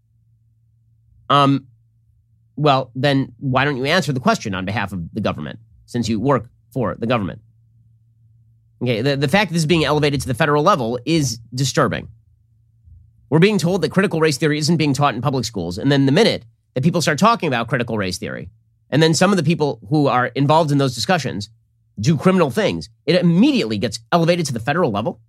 Um, well, then why don't you answer the question on behalf of the government, since you work for the government? Okay, the, the fact that this is being elevated to the federal level is disturbing. We're being told that critical race theory isn't being taught in public schools. And then the minute that people start talking about critical race theory, and then some of the people who are involved in those discussions do criminal things, it immediately gets elevated to the federal level.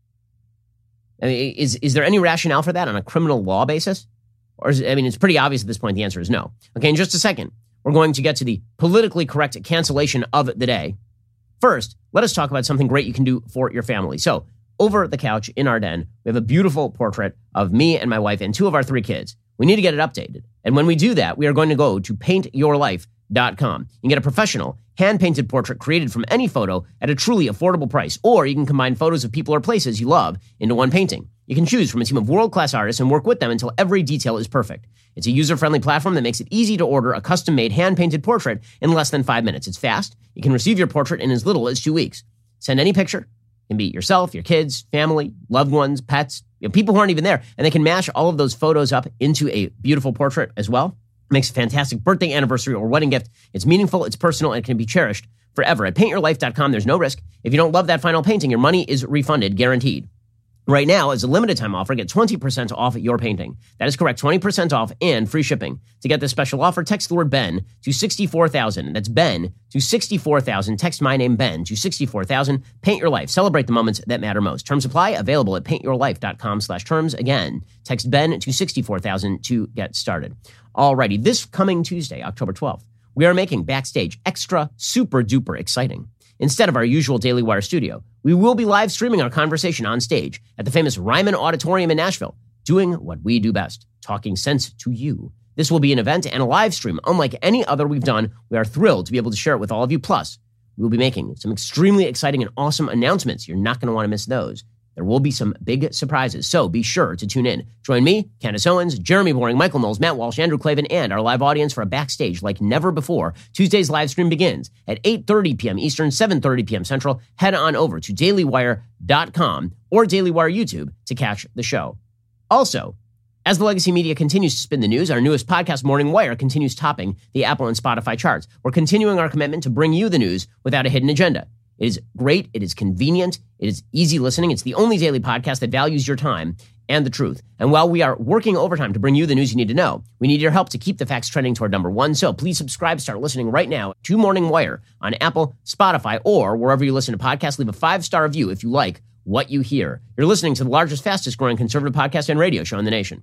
I mean, is, is there any rationale for that on a criminal law basis? Or is, I mean, it's pretty obvious at this point the answer is no. Okay, in just a second, we're going to get to the politically correct cancellation of the day. First, let us talk about something great you can do for your family. So, over the couch in our den, we have a beautiful portrait of me and my wife and two of our three kids. We need to get it updated. And when we do that, we are going to go to paint your life dot com. You can get a professional, hand-painted portrait created from any photo at a truly affordable price. Or you can combine photos of people or places you love into one painting. You can choose from a team of world-class artists and work with them until every detail is perfect. It's a user-friendly platform that makes it easy to order a custom-made, hand-painted portrait in less than five minutes. It's fast. You can receive your portrait in as little as two weeks. Send any picture. It can be yourself, your kids, family, loved ones, pets, you know, people who aren't even there. And they can mash all of those photos up into a beautiful portrait as well. It makes a fantastic birthday, anniversary, or wedding gift. It's meaningful, it's personal, and it can be cherished forever. At paint your life dot com, there's no risk. If you don't love that final painting, your money is refunded, guaranteed. Right now, as a limited time offer, get twenty percent off your painting. That is correct, twenty percent off and free shipping. To get this special offer, text the word Ben to sixty-four thousand. That's Ben to sixty-four thousand. Text my name, Ben, to sixty-four thousand. Paint your life. Celebrate the moments that matter most. Terms apply. Available at paint your life dot com slash terms. Again, text Ben to sixty-four thousand to get started. Alrighty, this coming Tuesday, October twelfth, we are making Backstage extra super duper exciting. Instead of our usual Daily Wire studio, we will be live streaming our conversation on stage at the famous Ryman Auditorium in Nashville, doing what we do best, talking sense to you. This will be an event and a live stream unlike any other we've done. We are thrilled to be able to share it with all of you. Plus, we will be making some extremely exciting and awesome announcements. You're not going to want to miss those. There will be some big surprises, so be sure to tune in. Join me, Candace Owens, Jeremy Boring, Michael Knowles, Matt Walsh, Andrew Klavan, and our live audience for a Backstage like never before. Tuesday's live stream begins at eight thirty p.m. Eastern, seven thirty p.m. Central. Head on over to daily wire dot com or Daily Wire YouTube to catch the show. Also, as the legacy media continues to spin the news, our newest podcast, Morning Wire, continues topping the Apple and Spotify charts. We're continuing our commitment to bring you the news without a hidden agenda. It is great. It is convenient. It is easy listening. It's the only daily podcast that values your time and the truth. And while we are working overtime to bring you the news you need to know, we need your help to keep the facts trending toward number one. So please subscribe, start listening right now to Morning Wire on Apple, Spotify, or wherever you listen to podcasts. Leave a five-star review if you like what you hear. You're listening to the largest, fastest growing conservative podcast and radio show in the nation.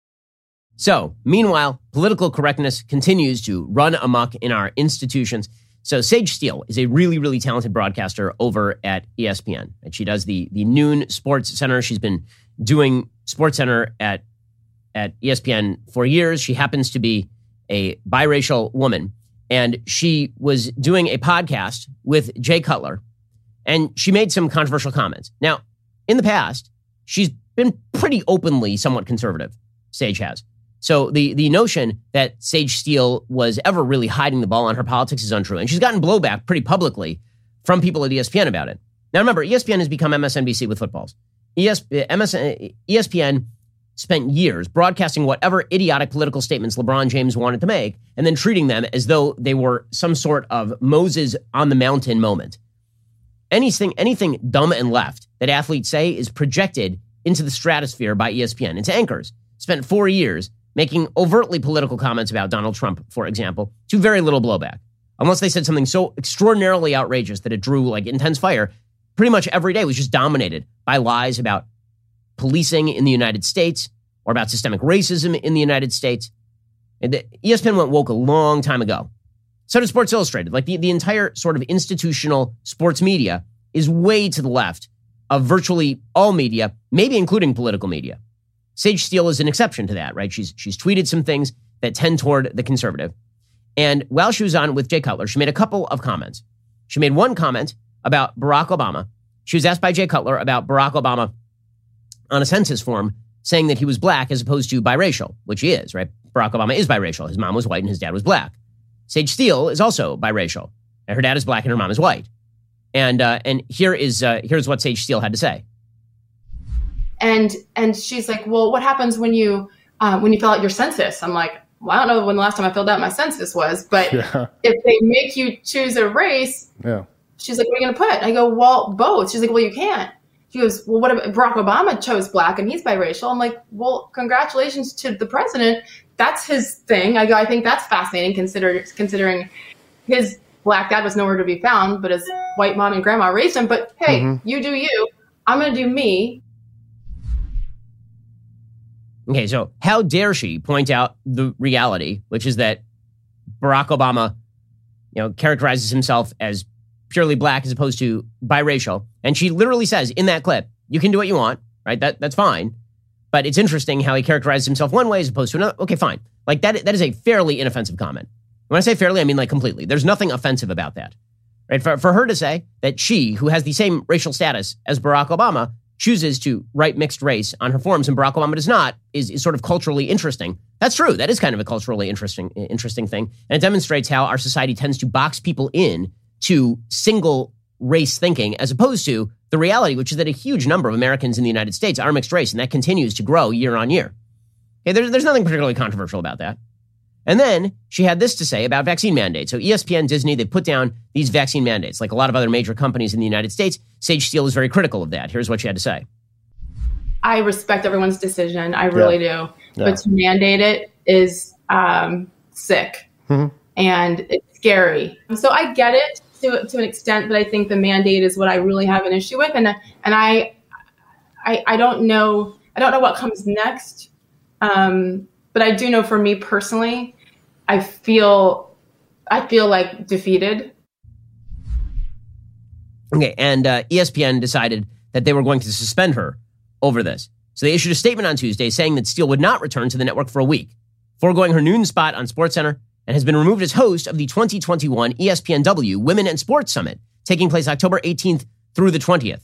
So, meanwhile, political correctness continues to run amok in our institutions. So Sage Steele is a really, really talented broadcaster over at E S P N. And she does the, the noon Sports Center. She's been doing Sports Center at, at E S P N for years. She happens to be a biracial woman. And she was doing a podcast with Jay Cutler. And she made some controversial comments. Now, in the past, she's been pretty openly somewhat conservative, Sage has. So the, the notion that Sage Steele was ever really hiding the ball on her politics is untrue. And she's gotten blowback pretty publicly from people at E S P N about it. Now, remember, E S P N has become M S N B C with footballs. E S, M S, E S P N spent years broadcasting whatever idiotic political statements LeBron James wanted to make and then treating them as though they were some sort of Moses on the mountain moment. Anything, anything dumb and left that athletes say is projected into the stratosphere by E S P N, into anchors. Spent four years making overtly political comments about Donald Trump, for example, to very little blowback. Unless they said something so extraordinarily outrageous that it drew like intense fire, pretty much every day was just dominated by lies about policing in the United States or about systemic racism in the United States. And the E S P N went woke a long time ago. So did Sports Illustrated. Like the, the entire sort of institutional sports media is way to the left of virtually all media, maybe including political media. Sage Steele is an exception to that, right? She's she's tweeted some things that tend toward the conservative. And while she was on with Jay Cutler, she made a couple of comments. She made one comment about Barack Obama. She was asked by Jay Cutler about Barack Obama on a census form saying that he was black as opposed to biracial, which he is, right? Barack Obama is biracial. His mom was white and his dad was black. Sage Steele is also biracial. And her dad is black and her mom is white. And uh, and here is uh, here's what Sage Steele had to say. And and she's like, well, what happens when you uh, when you fill out your census? I'm like, well, I don't know when the last time I filled out my census was, but yeah. If they make you choose a race, yeah. She's like, what are you going to put? I go, well, both. She's like, well, you can't. She goes, well, what if Barack Obama chose black and he's biracial? I'm like, well, congratulations to the president. That's his thing. I go, I think that's fascinating, consider, considering his black dad was nowhere to be found, but his white mom and grandma raised him. But hey, mm-hmm. You do you. I'm going to do me. Okay, so how dare she point out the reality, which is that Barack Obama, you know, characterizes himself as purely black as opposed to biracial. And she literally says in that clip, you can do what you want, right? That That's fine. But it's interesting how he characterizes himself one way as opposed to another. Okay, fine. Like that, that is a fairly inoffensive comment. When I say fairly, I mean like completely. There's nothing offensive about that, right? For, for her to say that she, who has the same racial status as Barack Obama, chooses to write mixed race on her forms and Barack Obama does not is, is sort of culturally interesting. That's true. That is kind of a culturally interesting, interesting thing. And it demonstrates how our society tends to box people in to single race thinking as opposed to the reality, which is that a huge number of Americans in the United States are mixed race, and that continues to grow year on year. Okay, there's, there's nothing particularly controversial about that. And then she had this to say about vaccine mandates. So E S P N, Disney, they put down these vaccine mandates, like a lot of other major companies in the United States. Sage Steele is very critical of that. Here's what she had to say. I respect everyone's decision. I really yeah. do. Yeah. But to mandate it is um, sick mm-hmm. and it's scary. So I get it to to an extent, but I think the mandate is what I really have an issue with. And and I I, I don't know I don't know what comes next. Um, but I do know for me personally, I feel I feel like defeated. Okay, and uh, E S P N decided that they were going to suspend her over this. So they issued a statement on Tuesday saying that Steele would not return to the network for a week, foregoing her noon spot on SportsCenter, and has been removed as host of the twenty twenty-one E S P N W Women and Sports Summit, taking place October eighteenth through the twentieth.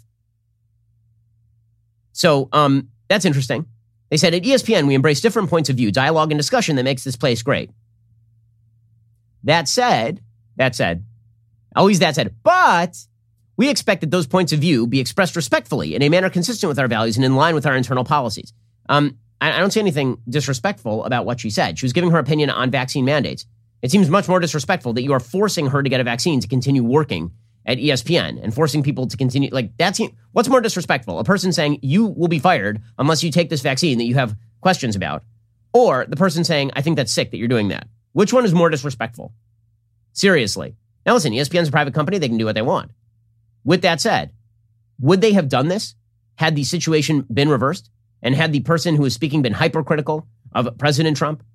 So um, that's interesting. They said, at E S P N, we embrace different points of view, dialogue, and discussion that makes this place great. That said, that said, always that said, but we expect that those points of view be expressed respectfully in a manner consistent with our values and in line with our internal policies. Um, I, I don't see anything disrespectful about what she said. She was giving her opinion on vaccine mandates. It seems much more disrespectful that you are forcing her to get a vaccine to continue working at E S P N and forcing people to continue. Like, that's what's more disrespectful? A person saying you will be fired unless you take this vaccine that you have questions about, or the person saying, I think that's sick that you're doing that. Which one is more disrespectful? Seriously. Now listen, E S P N's a private company. They can do what they want. With that said, would they have done this had the situation been reversed and had the person who was speaking been hypercritical of President Trump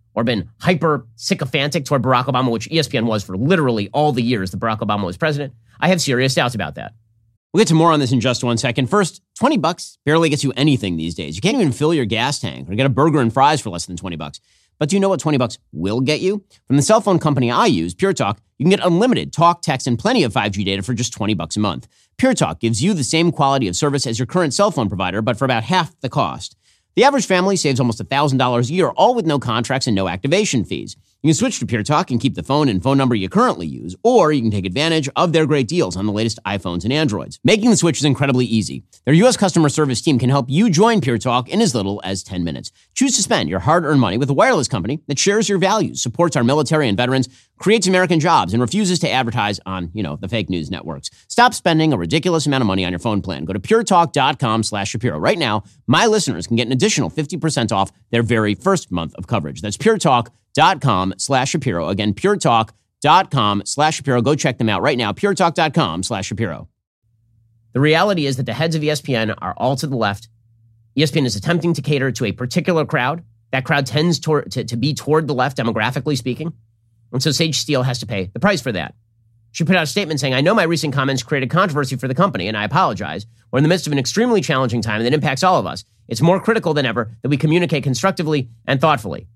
or been hyper sycophantic toward Barack Obama, which E S P N was for literally all the years that Barack Obama was president, I have serious doubts about that. We'll get to more on this in just one second. First, twenty bucks barely gets you anything these days. You can't even fill your gas tank or get a burger and fries for less than twenty bucks. But do you know what twenty bucks will get you? From the cell phone company I use, Pure Talk, you can get unlimited talk, text, and plenty of five G data for just twenty bucks a month. Pure Talk gives you the same quality of service as your current cell phone provider, but for about half the cost. The average family saves almost one thousand dollars a year, all with no contracts and no activation fees. You can switch to Pure Talk and keep the phone and phone number you currently use, or you can take advantage of their great deals on the latest iPhones and Androids. Making the switch is incredibly easy. Their U S customer service team can help you join Pure Talk in as little as ten minutes. Choose to spend your hard-earned money with a wireless company that shares your values, supports our military and veterans, creates American jobs, and refuses to advertise on, you know, the fake news networks. Stop spending a ridiculous amount of money on your phone plan. Go to puretalk.com slash Shapiro. Right now, my listeners can get an additional fifty percent off their very first month of coverage. That's puretalk.com slash Shapiro. Again, puretalk.com slash Shapiro. Go check them out right now. puretalk.com slash Shapiro. The reality is that the heads of E S P N are all to the left. E S P N is attempting to cater to a particular crowd. That crowd tends to, to, to be toward the left, demographically speaking. And so Sage Steele has to pay the price for that. She put out a statement saying, I know my recent comments created controversy for the company, and I apologize. We're in the midst of an extremely challenging time that impacts all of us. It's more critical than ever that we communicate constructively and thoughtfully.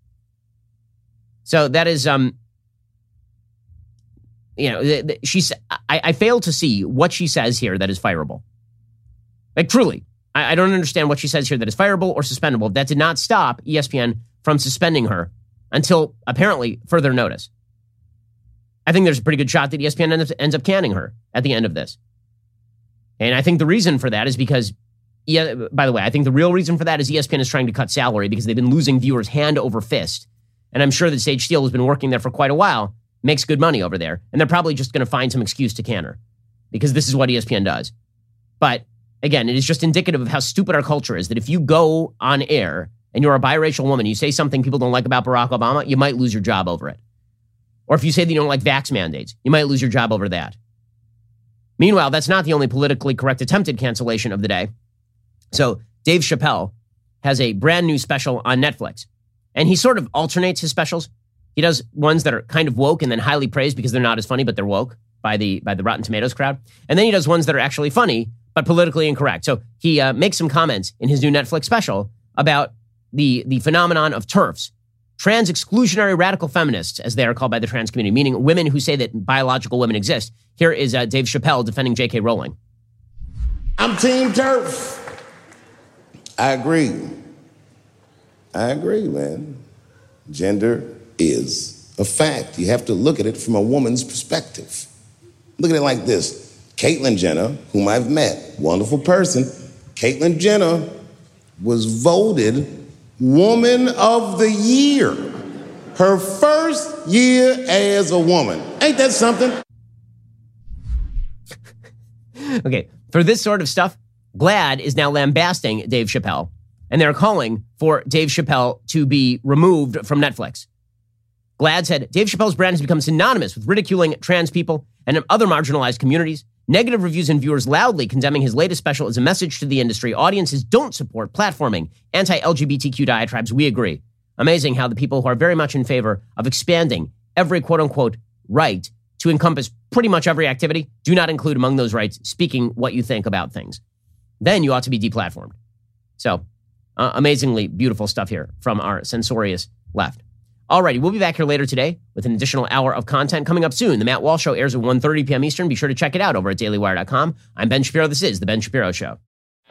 So that is, um, you know, she's, I, I fail to see what she says here that is fireable. Like, truly, I, I don't understand what she says here that is fireable or suspendable. That did not stop E S P N from suspending her until apparently further notice. I think there's a pretty good shot that E S P N ends up, ends up canning her at the end of this. And I think the reason for that is because, yeah, by the way, I think the real reason for that is E S P N is trying to cut salary because they've been losing viewers hand over fist. And I'm sure that Sage Steele has been working there for quite a while, makes good money over there. And they're probably just going to find some excuse to can her because this is what E S P N does. But again, it is just indicative of how stupid our culture is that if you go on air and you're a biracial woman, you say something people don't like about Barack Obama, you might lose your job over it. Or if you say that you don't like vax mandates, you might lose your job over that. Meanwhile, that's not the only politically correct attempted cancellation of the day. So Dave Chappelle has a brand new special on Netflix. And he sort of alternates his specials. He does ones that are kind of woke and then highly praised because they're not as funny, but they're woke by the by the Rotten Tomatoes crowd. And then he does ones that are actually funny, but politically incorrect. So he uh, makes some comments in his new Netflix special about the, the phenomenon of TERFs, trans exclusionary radical feminists, as they are called by the trans community, meaning women who say that biological women exist. Here is uh, Dave Chappelle defending J K Rowling. I'm Team TERF. I agree. I agree, man. Gender is a fact. You have to look at it from a woman's perspective. Look at it like this. Caitlyn Jenner, whom I've met, wonderful person. Caitlyn Jenner was voted Woman of the Year. Her first year as a woman. Ain't that something? Okay, for this sort of stuff, GLAAD is now lambasting Dave Chappelle, and they're calling for Dave Chappelle to be removed from Netflix. GLAAD said, Dave Chappelle's brand has become synonymous with ridiculing trans people and other marginalized communities. Negative reviews and viewers loudly condemning his latest special is a message to the industry. Audiences don't support platforming anti-L G B T Q diatribes. We agree. Amazing how the people who are very much in favor of expanding every quote-unquote right to encompass pretty much every activity do not include among those rights speaking what you think about things. Then you ought to be deplatformed. So, uh, amazingly beautiful stuff here from our censorious left. Alrighty, we'll be back here later today with an additional hour of content coming up soon. The Matt Walsh Show airs at one thirty p.m. Eastern. Be sure to check it out over at daily wire dot com. I'm Ben Shapiro. This is The Ben Shapiro Show.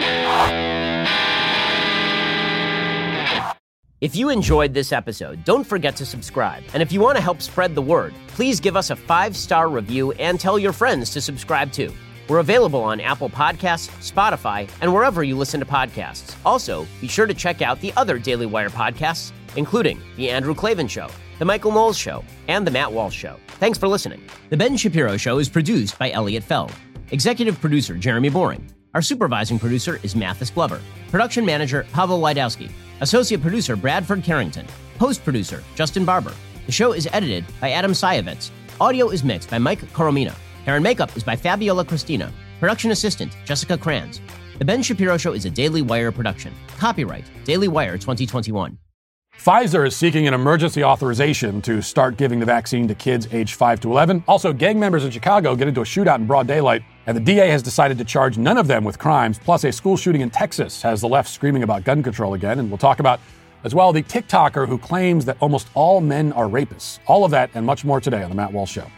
If you enjoyed this episode, don't forget to subscribe. And if you want to help spread the word, please give us a five-star review and tell your friends to subscribe too. We're available on Apple Podcasts, Spotify, and wherever you listen to podcasts. Also, be sure to check out the other Daily Wire podcasts, including The Andrew Klavan Show, The Michael Knowles Show, and The Matt Walsh Show. Thanks for listening. The Ben Shapiro Show is produced by Elliot Feld. Executive producer, Jeremy Boring. Our supervising producer is Mathis Glover. Production manager, Pavel Wydowski. Associate producer, Bradford Carrington. Post-producer, Justin Barber. The show is edited by Adam Sayevitz. Audio is mixed by Mike Coromina. Hair and makeup is by Fabiola Cristina. Production assistant, Jessica Kranz. The Ben Shapiro Show is a Daily Wire production. Copyright Daily Wire twenty twenty-one. Pfizer is seeking an emergency authorization to start giving the vaccine to kids aged five to eleven. Also, gang members in Chicago get into a shootout in broad daylight, and the D A has decided to charge none of them with crimes. Plus, a school shooting in Texas has the left screaming about gun control again. And we'll talk about, as well, the TikToker who claims that almost all men are rapists. All of that and much more today on The Matt Walsh Show.